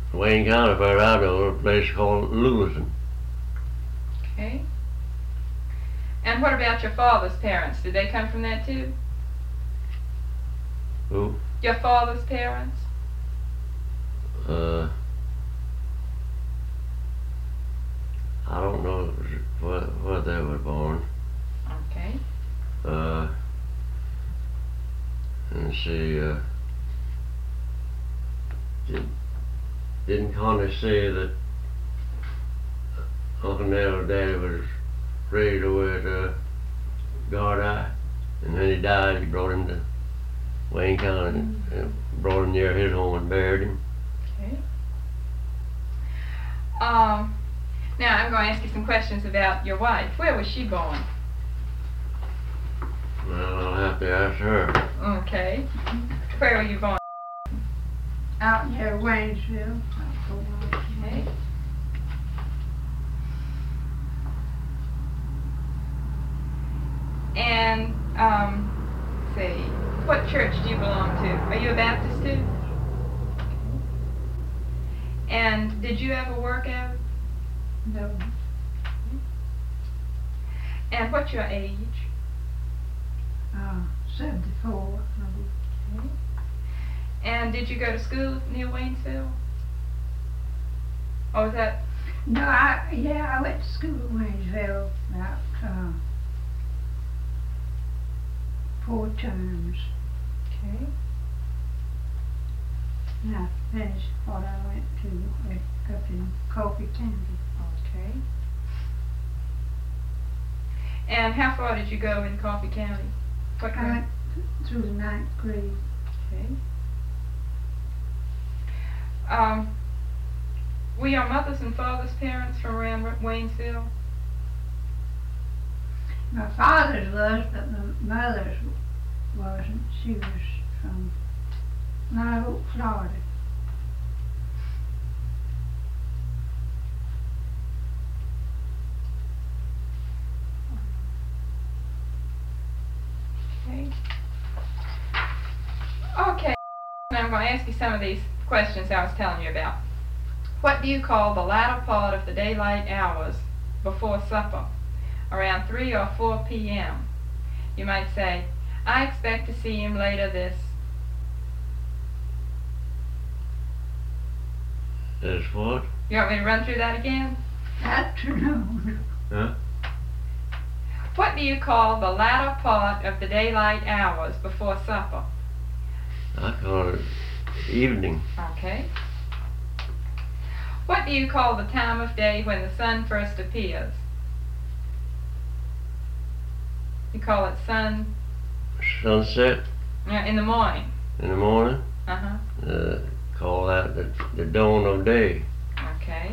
Wayne County, where I know, a place called Lewison. Okay. And what about your father's parents? Did they come from that too? Who? Your father's parents? I don't know where they were born. Okay. And she didn't Connie say that Uncle Nell's daddy was raised away at Gardai, and when he died, he brought him to Wayne County and brought him near his home and buried him. Okay. Now I'm going to ask you some questions about your wife. Where was she born? Well, I'll have to ask her. Okay. Where were you born? Out near Waynesville. Okay. And, let's see, what church do you belong to? Are you a Baptist too? And did you ever work out? No. And what's your age? 74. Okay. And did you go to school near Waynesville? Or was that? No, I went to school in Waynesville about 4 terms. Okay. And I finished what I went to up in Coffee County. Okay. And how far did you go in Coffee County? What I grade? went through the 9th grade. Okay. Were your mother's and father's parents from around Waynesville? My father's was, but my mother's wasn't. She was from Live Oak, Florida. Okay. Okay. Now I'm going to ask you some of these questions I was telling you about. What do you call the latter part of the daylight hours before supper, around 3 or 4 p.m.? You might say, I expect to see him later this. This what? You want me to run through that again? Afternoon. Huh? What do you call the latter part of the daylight hours before supper? I call it evening. Okay. What do you call the time of day when the sun first appears? You call it Sunset in the morning. in the morning. Uh-huh. Call that the dawn of day. Okay.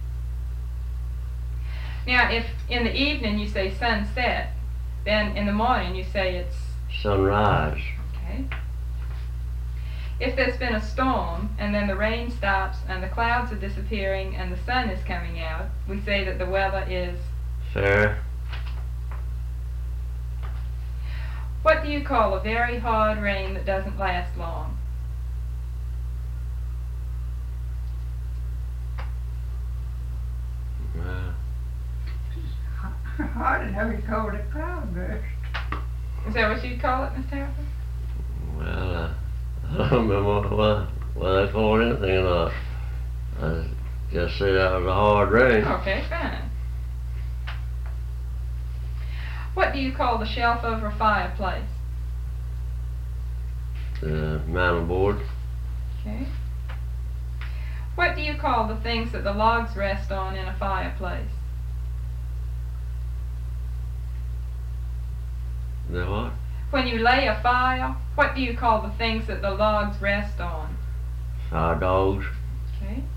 Now, if in the evening you say sunset, then in the morning you say it's... Sunrise. Okay. If there's been a storm and then the rain stops and the clouds are disappearing and the sun is coming out, we say that the weather is... Fair. What do you call a very hard rain that doesn't last long? Hard enough to call it a cloudburst. Is that what you'd call it, Miss Harrison? Well, I don't remember what they called anything. I just said that was a hard rain. Okay, fine. What do you call the shelf over a fireplace? The mantel board. Okay. What do you call the things that the logs rest on in a fireplace? The what? When you lay a fire, what do you call the things that the logs rest on? Fire dogs. Okay.